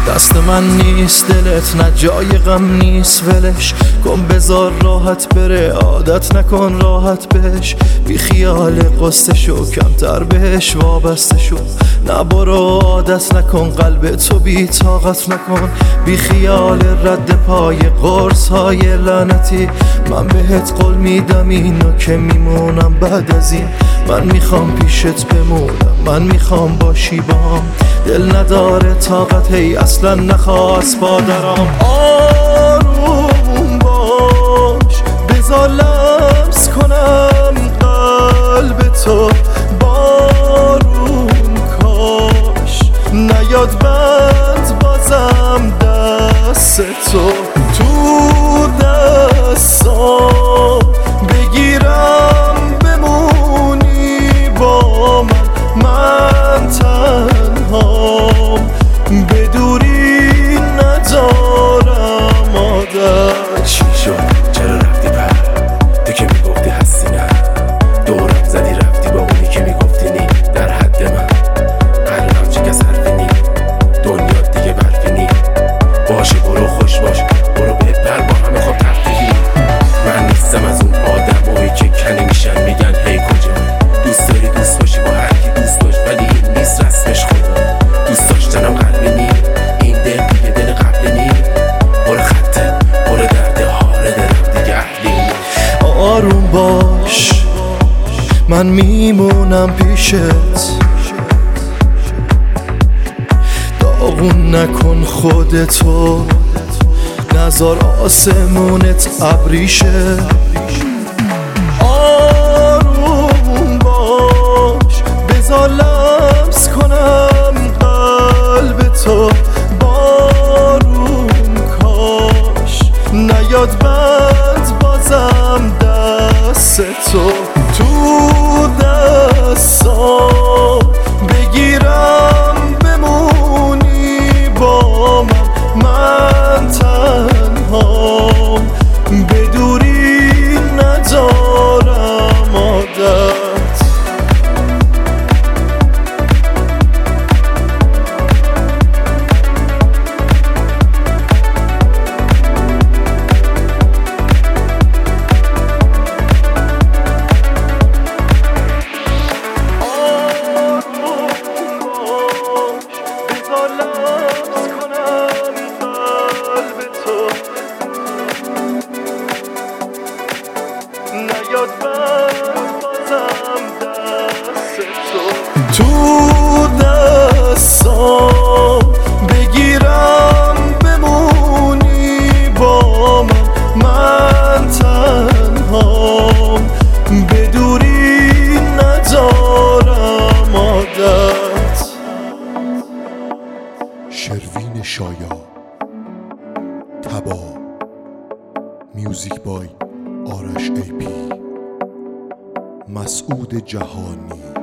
دست من نیست دلت، نه جای غم نیست ولش کن، بذار راحت بره، عادت نکن راحت بهش. بی خیال قصه شو، کمتر بهش وابسته شو، نه برو عادت نکن، قلب تو بی طاقت نکن. بی خیال رد پای قرص های لعنتی، من بهت قول میدم اینو که میمونم بعد از این. من میخوام پیشت بمونم، من میخوام باشی باهم، دل نداره طاقت هی اصلا نخواست پادرام. آروم باش، بذار لمس کنم قلب تو، بارون کاش نیاد بند بازم دست تو. تو دستام بگیرم بمونی با من تنهام، بدوری ندارم عادت. چی شد؟ چرا رفتی پر؟ تو که میگفتی هستی نه، دورم زدی رفتی با اونی که میگفتی نی در حد من. قلبم چه کس حرفی نی، دنیا دیگه برفی نی. باشه برو خوش باش، برو بهتر با همه خواب تفتیحی. من نیستم از اون آدمایی که کنی میشن میگن هی کجا. دوست داری دوست باشی با هر کی دوست باش، ولی این نیست رسمش خدا. دوست داشتنم قلبی نی، این دل دیگه دل قبلی نی. برو خطه، برو درده هاره دلم دیگه اهلی نی. آروم باش، من میمونم پیشت، داغون نکن خودتو، نذار آسمونت ابریشه. آروم باش، بذار لمس کنم قلب تو، بارون کاش نیاد بند بازم دست تو. تو دستام بگیرم بمونی با من تنهام، بدوری ندارم عادت. تو دستام بگیرم بمونی با من تنهام، بدوری ندارم عادت. شروین شایا، تبا، میوزیک بای آرش ای پی، مسعود جهانی.